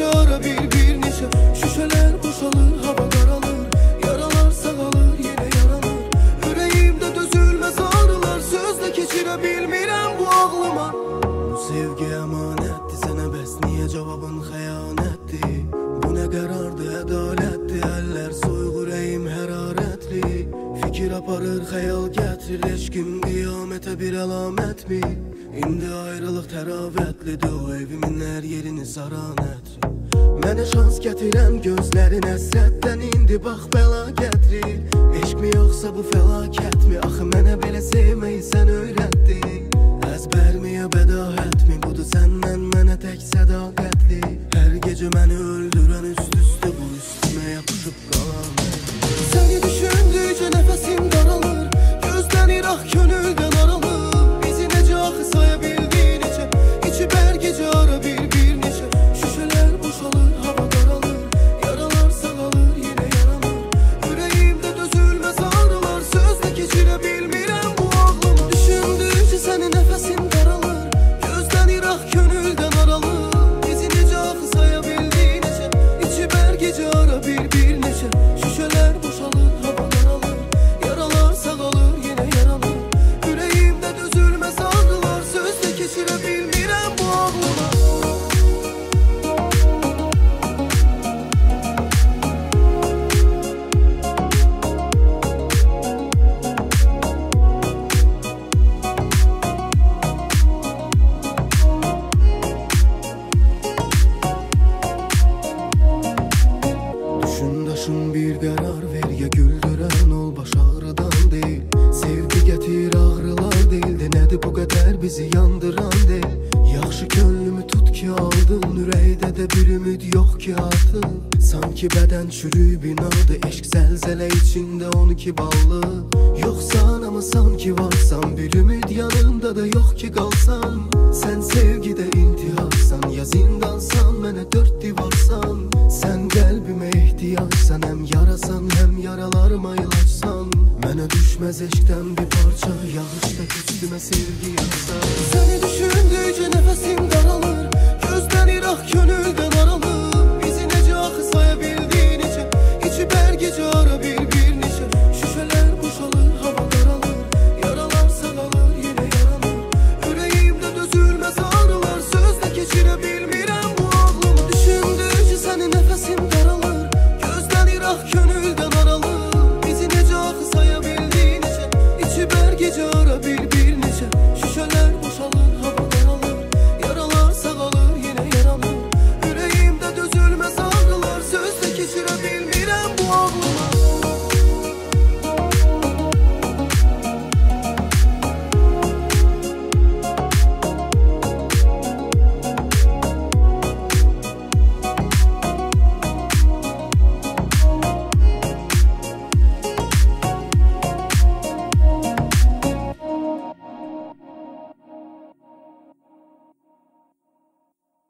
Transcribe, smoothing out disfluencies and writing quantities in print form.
gece ara bir neçə şüşələr boşalır, hava qaralır, yaralar sağalır, yenə yaranır. Ürəyimdə dözülməz ağrılar, sözlə keçirə bilmirəm bu ağlıma. Bu sevgi əmanətdir sənə, bəs niyə cavabın xəyanətdir? Bu nə qərardır, ədalətdir, əllər soyuq, ürəyim hərarətli. Fikir aparır, xəyal gətirir, eşqim qiyamətə bir əlamətmi? İndi ayrılıq təravətlidir, o evimin hər yerini saranətdir. Mənə şans gətirən gözlərin əsrətdən, indi bax bəla gətirir. Eşq mi yoxsa bu fəlakətmi? Axı mənə belə sevməyi sən öyrətdin. Əzbərmi ya bədahətmi? Budur səndən mənə tək sədaqətli. Hər gecə məni öldürən üst-üstə bu üstümə yapışıb qalan. Səni düşündükcə nəfəsim daralır, gözdən iraq könüldən aralır. Bizi necə axı saya bildi necə, içib hər gecə ara bir neçə şüşələr boşalır, hava qaralır, yaralar sağalır, yenə yaranır. Ürəyimdə dözülməz ağrılar, sözlə keçirə bilmirəm bu ağlıma. Düşündükcə səni nəfəsim daralır, gözdən iraq könüldən aralır. Bizi necə axı saya bildi necə, içib hər gecə ara bir neçə şüşələr boşalır, hava qaralır, yaralar sağalır, yenə yaranır. Ürəyimdə dözülməz ağrılar, sözlə keçirə bilmirəm bu ağlıma. Düşün daşın bir qərar ver, ya güldürən ol, baş ağrıdan deyil. Sevgi gətir ağrılar deyildi, nədir bu qədər bizi yandıran deyil. Yaxşı könlümü tut ki aldın, ürəkdə də bir ümid yox ki artıq. Sanki bədən çürüyüb inadı, eşq zəlzələ içində 12 ballı. Yoxsan amma sanki varsan, bir ümid yanımda da yox ki qalsan. Sən sevgidə intiharsan, ya zindansan, mənə 4 divarsan. Sən qəlbimə ehtiyacsan, həm yarasan, həm yaralarıma ilacsan. Mənə düşməz eşqdən bir parça, yağışda üstümə sevgi yağsan. Səni düşündükcə nəfəsim daralır, gözdən iraq könüldən